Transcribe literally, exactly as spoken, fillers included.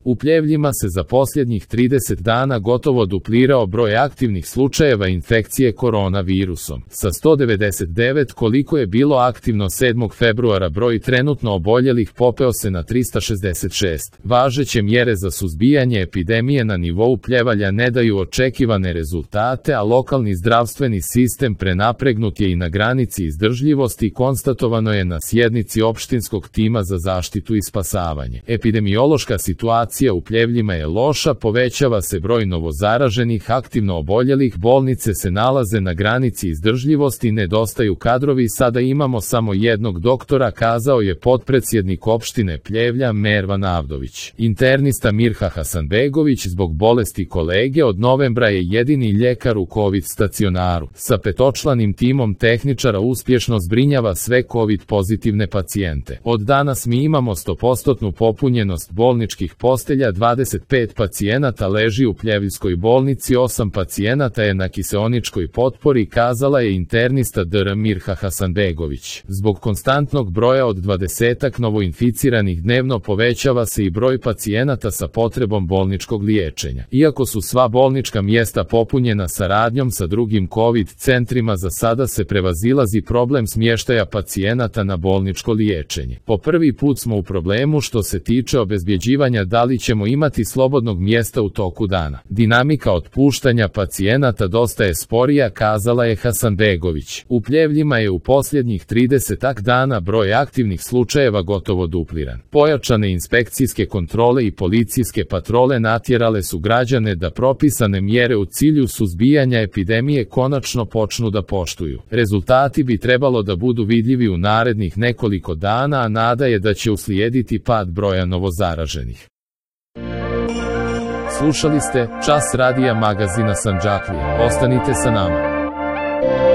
U Pljevljima se za posljednjih trideset dana gotovo duplirao broj aktivnih slučajeva infekcije koronavirusom. Sa sto devedeset devet koliko je bilo aktivno sedmog februara, broj trenutno oboljelih popeo se na trista šezdeset šest. Važeće mjere za suzbijanje epidemije na nivou Pljevalja ne daju očekivane rezultate, a lokalni zdravstveni sistem prenapregnut je i na granici izdržljivosti, konstatovano je na sjednici opštinskog tima za zaštitu i spasavanje. Epidemiološka situacija u Pljevljima je loša, povećava se broj novozaraženih, aktivno oboljelih, bolnice se nalaze na granici izdržljivosti, nedostaju kadrovi, sada imamo samo jednog doktora, kazao je potpredsjednik opštine Pljevlja Mervan Avdović. Internista Mirha Hasanbegović zbog bolesti kolege od novembra je jedini ljekar u COVID stacionaru. Sa petočlanim timom tehničara uspješno zbrinjava sve COVID pozitivne pacijente. Od danas mi imamo sto posto popunjenost bolničkih postelja, dvadeset pet pacijenata leži u Pljevljskoj bolnici, osam pacijenata je na kiseoničkoj potpori, kazala je internista dr Mirha Hasanbegović. Zbog konstantnog broja od dvadesetak novoinficiranih dnevno povećava se i broj pacijenata sa potrebom bolničkog liječenja. Iako su sva bolnička mjesta popunjena saradnjom sa drugim COVID centrima, za sada se prevazilazi problem smještaja pacijenata na bolničko liječenje. Po prvi put smo u problemu što se tiče obezbjeđivanja da li ćemo imati slobodnog mjesta u toku dana. Dinamika otpuštanja pacijenata dosta je sporija, kazala je Hasanbegović. U Pljevljima je u posljednjih tridesetak dana broj aktivnih slučajeva gotovo dupliran. Pojačane inspekcijske kontrole i policijske patrole natjerale su građane da propisane mjere u cilju suzbijanja epidemije konačno počnu da poštuju. Rezultati bi trebalo da budu vidljivi u narednih nekoliko dana, a nada je da će uslijediti pad broja novozaraženih. Slušali ste Čas radija magazina Sandžaklije. Ostanite sa nama.